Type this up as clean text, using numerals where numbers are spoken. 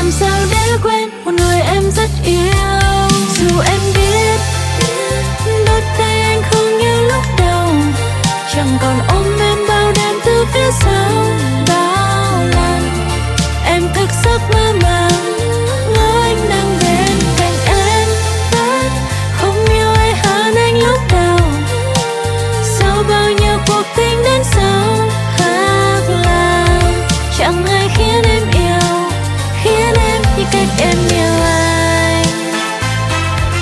làm sao để quên một người em rất yêu. Dù em biết đôi tay anh không như lúc đầu, chẳng còn ôm em bao đêm từ phía sau. Bao lần em thức giấc mơ